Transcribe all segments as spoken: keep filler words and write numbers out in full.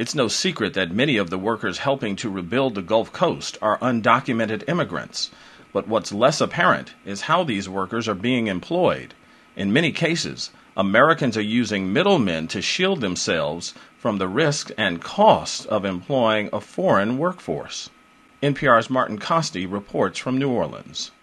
It's no secret that many of the workers helping to rebuild the Gulf Coast are undocumented immigrants. But what's less apparent is how these workers are being employed. In many cases, Americans are using middlemen to shield themselves from the risk and cost of employing a foreign workforce. N P R's Martin Costi reports from New Orleans.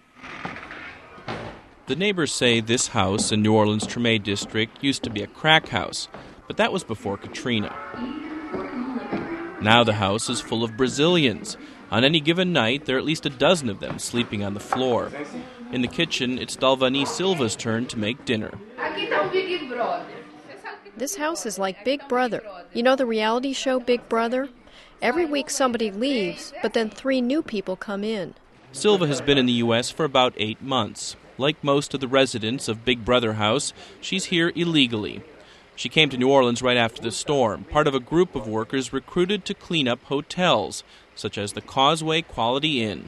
The neighbors say this house in New Orleans' Treme district used to be a crack house, but that was before Katrina. Now the house is full of Brazilians. On any given night, there are at least a dozen of them sleeping on the floor. In the kitchen, it's Dalvani Silva's turn to make dinner. This house is like Big Brother. You know the reality show Big Brother? Every week somebody leaves, but then three new people come in. Silva has been in the U S for about eight months. Like most of the residents of Big Brother House, she's here illegally. She came to New Orleans right after the storm, part of a group of workers recruited to clean up hotels, such as the Causeway Quality Inn.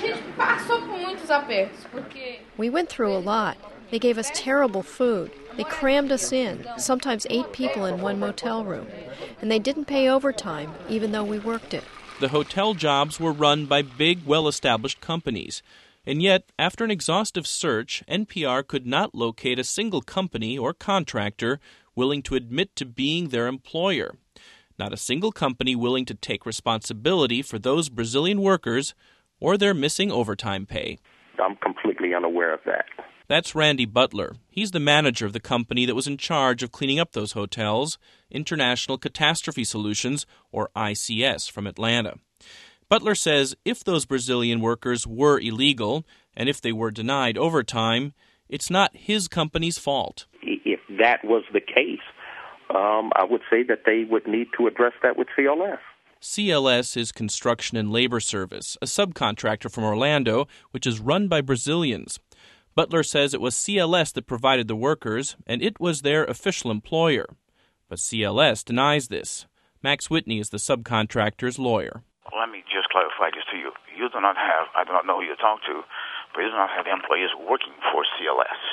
We went through a lot. They gave us terrible food. They crammed us in, sometimes eight people in one motel room. And they didn't pay overtime, even though we worked it. The hotel jobs were run by big, well-established companies. And yet, after an exhaustive search, N P R could not locate a single company or contractor willing to admit to being their employer. Not a single company willing to take responsibility for those Brazilian workers or their missing overtime pay. I'm completely unaware of that. That's Randy Butler. He's the manager of the company that was in charge of cleaning up those hotels, International Catastrophe Solutions, or I C S, from Atlanta. Butler says if those Brazilian workers were illegal, and if they were denied overtime, it's not his company's fault. If that was the case, um, I would say that they would need to address that with C L S. C L S is Construction and Labor Service, a subcontractor from Orlando, which is run by Brazilians. Butler says it was C L S that provided the workers, and it was their official employer. But C L S denies this. Max Whitney is the subcontractor's lawyer. Let me just clarify this to you. You do not have, I do not know who you talk to, but you do not have employees working for C L S.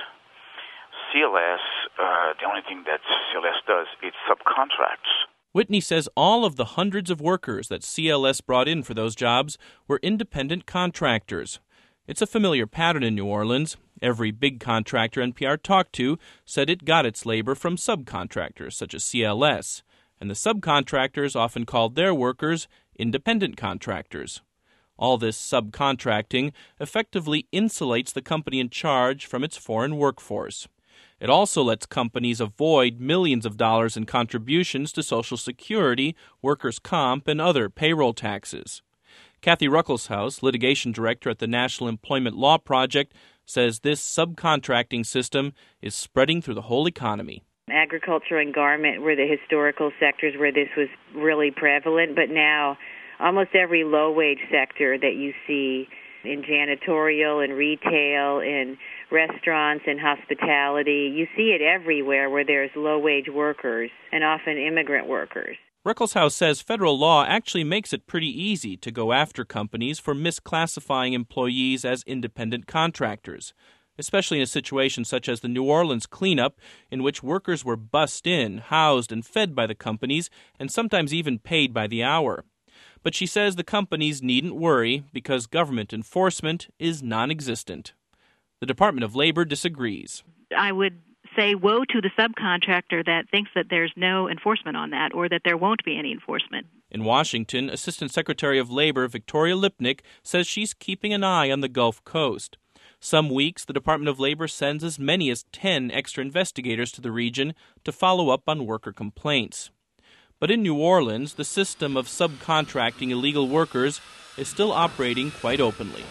C L S, uh, the only thing that C L S does is subcontracts. Whitney says all of the hundreds of workers that C L S brought in for those jobs were independent contractors. It's a familiar pattern in New Orleans. Every big contractor N P R talked to said it got its labor from subcontractors, such as C L S, and the subcontractors often called their workers independent contractors. All this subcontracting effectively insulates the company in charge from its foreign workforce. It also lets companies avoid millions of dollars in contributions to Social Security, workers' comp, and other payroll taxes. Kathy Ruckelshaus, litigation director at the National Employment Law Project, says this subcontracting system is spreading through the whole economy. Agriculture and garment were the historical sectors where this was really prevalent, but now almost every low-wage sector that you see in janitorial and retail, in restaurants and hospitality, you see it everywhere where there's low-wage workers and often immigrant workers. Ruckelshaus says federal law actually makes it pretty easy to go after companies for misclassifying employees as independent contractors, especially in a situation such as the New Orleans cleanup, in which workers were bussed in, housed, and fed by the companies, and sometimes even paid by the hour. But she says the companies needn't worry because government enforcement is non-existent. The Department of Labor disagrees. I would say woe to the subcontractor that thinks that there's no enforcement on that or that there won't be any enforcement. In Washington, Assistant Secretary of Labor Victoria Lipnick says she's keeping an eye on the Gulf Coast. Some weeks, the Department of Labor sends as many as ten extra investigators to the region to follow up on worker complaints. But in New Orleans, the system of subcontracting illegal workers is still operating quite openly.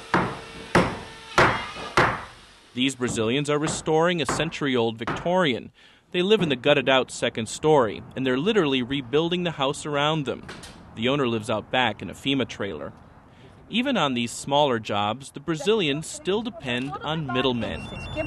These Brazilians are restoring a century-old Victorian. They live in the gutted-out second story, and they're literally rebuilding the house around them. The owner lives out back in a FEMA trailer. Even on these smaller jobs, the Brazilians still depend on middlemen.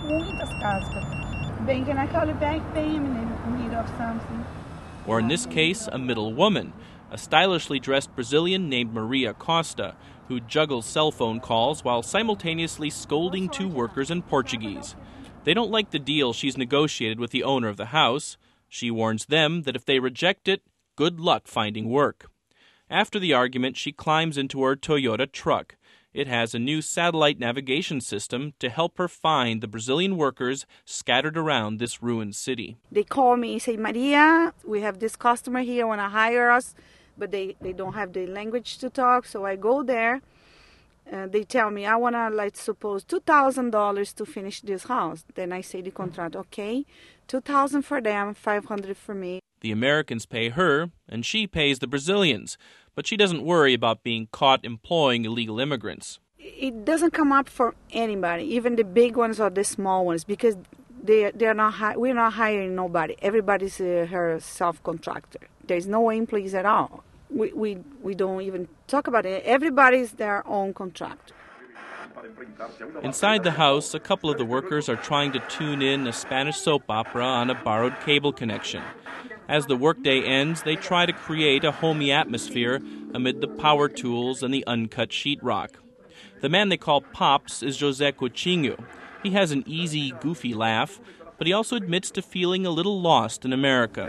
Or in this case, a middle woman, a stylishly dressed Brazilian named Maria Costa, who juggles cell phone calls while simultaneously scolding two workers in Portuguese. They don't like the deal she's negotiated with the owner of the house. She warns them that if they reject it, good luck finding work. After the argument, she climbs into her Toyota truck. It has a new satellite navigation system to help her find the Brazilian workers scattered around this ruined city. They call me and say, Maria, we have this customer here, want to hire us, but they, they don't have the language to talk. So I go there, and they tell me, I want to, let's suppose, two thousand dollars to finish this house. Then I say the contract, okay, two thousand dollars for them, five hundred dollars for me. The Americans pay her, and she pays the Brazilians. But she doesn't worry about being caught employing illegal immigrants. It doesn't come up for anybody, even the big ones or the small ones, because they they're not hi- we're not hiring nobody. Everybody's uh, her self-contractor. There's no employees at all. We we we don't even talk about it. Everybody's their own contractor. Inside the house, a couple of the workers are trying to tune in a Spanish soap opera on a borrowed cable connection. As the workday ends, they try to create a homey atmosphere amid the power tools and the uncut sheetrock. The man they call Pops is José Coutinho. He has an easy, goofy laugh, but he also admits to feeling a little lost in America.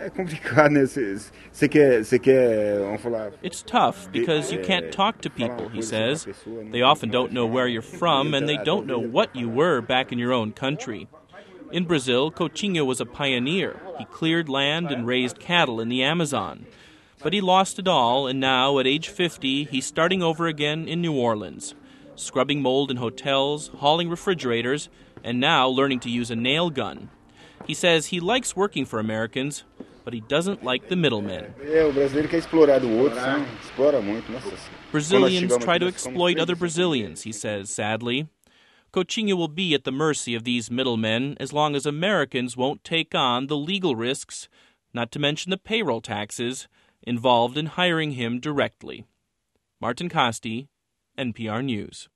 It's tough because you can't talk to people, he says. They often don't know where you're from, and they don't know what you were back in your own country. In Brazil, Coutinho was a pioneer. He cleared land and raised cattle in the Amazon. But he lost it all, and now, at age fifty, he's starting over again in New Orleans, scrubbing mold in hotels, hauling refrigerators, and now learning to use a nail gun. He says he likes working for Americans, but he doesn't like the middlemen. Brazilians try to exploit other Brazilians, he says sadly. Coutinho will be at the mercy of these middlemen as long as Americans won't take on the legal risks, not to mention the payroll taxes, involved in hiring him directly. Martin Costi, N P R News.